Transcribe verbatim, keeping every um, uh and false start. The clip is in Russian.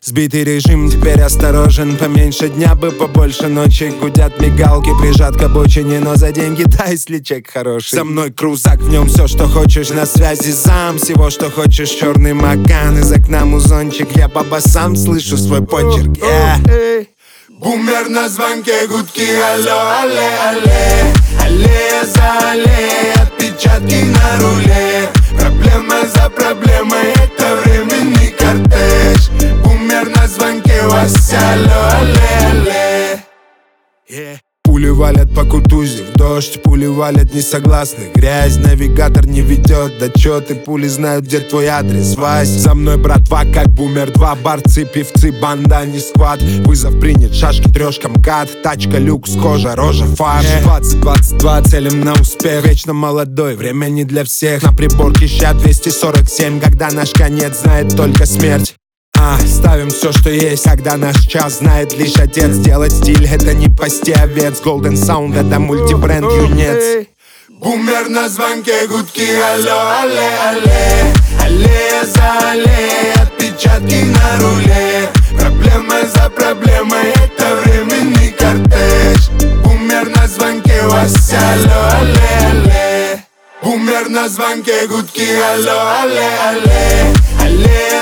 Сбитый режим, теперь осторожен. Поменьше дня бы, побольше ночи. Гудят мигалки, прижат к обочине. Но за деньги дай, если чек хороший. Со мной крузак, в нем все, что хочешь. На связи зам, всего, что хочешь. Черный макан, из окна музончик. Я по басам слышу свой почерк. yeah. Бумер на звонке, гудки, алло, алле, алле. Аллея за аллеей, отпечатки на руле. Проблема за проблемой, это временный кортеж. Бумер на звонке, Вася, алло, алле, алле. yeah. Пули валят по Кутузе, в дождь, пули валят несогласных. Грязь, навигатор не ведет дочеты, пули знают, где твой адрес. Вась, за мной братва, как бумер два. Борцы, певцы, банда, не сквад. Вызов принят, шашки, трешка, МКАД. Тачка, люкс, кожа, рожа, фарш. Двадцать двадцать два, целим на успех. Вечно молодой, время не для всех. На приборке ща двести сорок семь. Когда наш конец знает только смерть. А, ставим все, что есть, когда наш час знает лишь отец. Делать стиль — это не пасти овец. Golden Sound — это мультибренд юнец. Бумер на звонке, гудки, алло, алле, алле. Аллея за аллеей, отпечатки на руле. Проблема за проблемой, это временный кортеж. Бумер на звонке, Вася, алло, алле, алле. Бумер на звонке, гудки, алло, алле, алле. Аллея